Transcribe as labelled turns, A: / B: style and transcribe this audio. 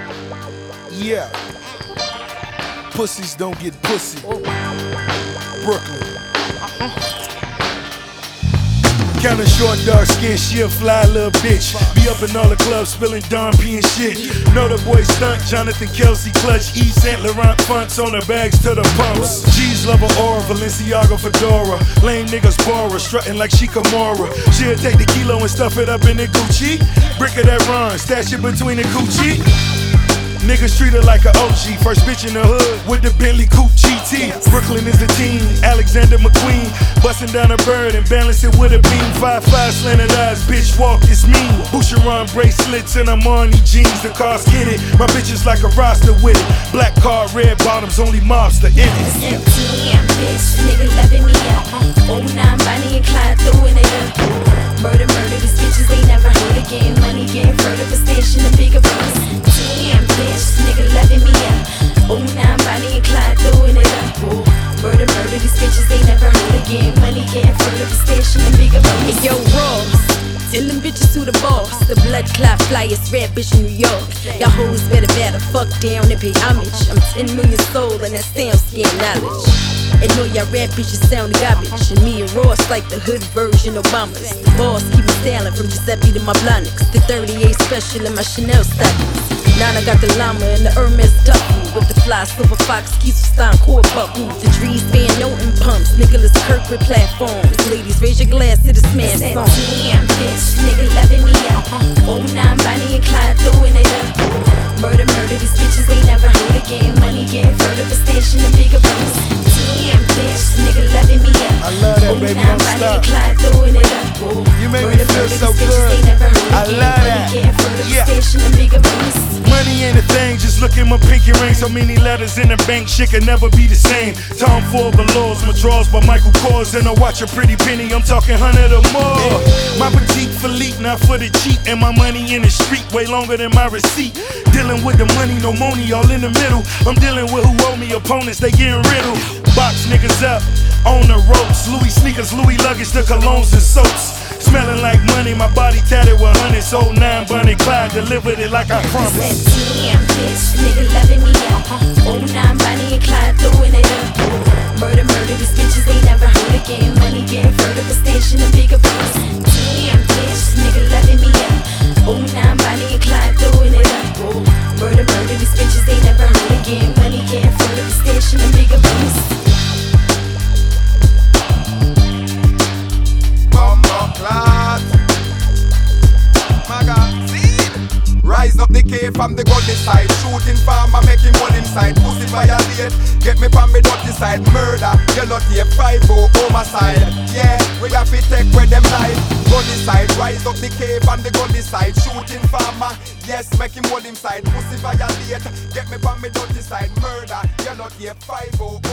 A: Yeah. Pussies don't get pussy. Brooklyn. Kinda short, dark skin, she a fly little bitch. Be up in all the clubs spilling Don P and shit. Know the boy stunt, Jonathan Kelsey clutch. Yves Saint Laurent fonts on her bags to the pumps. G's love her aura, Balenciaga fedora. Lame niggas borrow, strutting like she Kimura. She'll take the kilo and stuff it up in the Gucci. Brick of that run, stash it between the coochie. Niggas treat her like a OG. First bitch in the hood with the Bentley Coupe GT. Brooklyn is the team, Alexander McQueen. Bustin' down a bird and balance it with a beam. 5'5" slanted eyes, bitch walk is mean. Boucheron bracelets and Armani jeans. The cars get it, my bitch is like a roster with it. Black car, red bottoms, only mobster in it.
B: MTM, bitch, nigga loving me up. 09, Bonnie and Clyde throwing it up. Murder, these bitches ain't never heard again. Money getting further for station and bigger bros. TM, bitch, nigga loving me up. 09, Bonnie and Clyde throwing it up. Murder, these bitches ain't never heard again. Money getting further for station and bigger bros.
C: Hey, yo, Ross, tell them bitches who the boss. The blood clot flyest rap bitch in New York. Y'all hoes better fuck down and pay homage. I'm 10 million sold and that stamp skin knowledge. And know y'all rap bitches sound garbage. And me and Ross like the hood version Obamas. The boss keep me styling from Giuseppe to my Blonics. The 38 special and my Chanel stockings. Now I got the llama and the Hermes duffel with the fly silver fox keys for Stein core buckle. The trees Van Noten pumps, Nicholas Kirk with platforms. Ladies, raise your glass to the smash song.
B: TM, bitch, nigga loving me up. 09, Bonnie and Clyde throwing it up. Murder, these bitches ain't never heard again. Money getting further for station and bigger bros. TM, bitch, nigga loving me up.
A: I love that, baby, don't stop.
B: Clyde throwing it up.
A: You make me feel so good. I love that. Yeah. Money ain't a thing, just look at my pinky ring. So many letters in the bank, shit can never be the same. Tom Ford Velours, my drawers by Michael Kors. And I watch a pretty penny, I'm talking 100 or more. My boutique Philippe, not for the cheap. And my money in the street, way longer than my receipt. Dealing with the money, no money, all in the middle. I'm dealing with who owe me, opponents, they getting riddled. Box niggas up, on the ropes. Louis sneakers, Louis luggage, the colognes and soaps. Smelling like money, my body tatted with hundreds. 09, Bonnie Clyde, delivered it like I promised.
B: TM, bitch, nigga loving me up. 09, Bonnie and Clyde throwing it up. Murder, these bitches ain't never heard again. Money getting further for station and bigger bros. TM, bitch, nigga loving me up. 09, Bonnie and Clyde throwing it up. Murder, these bitches ain't never heard again. Money getting further for station and bigger bros.
D: Rise up the K from the gully side. Shooting farmer, making one inside. Pussy violate, get me from me dirty side. Murder, yellow tape, 5-0 homicide. Yeah, we have to take where them life. Gully side, rise up the K from the gully side. Shooting farmer, yes, make him one inside. Pussy violate, get me from me dirty side. Murder, yellow tape, 5-0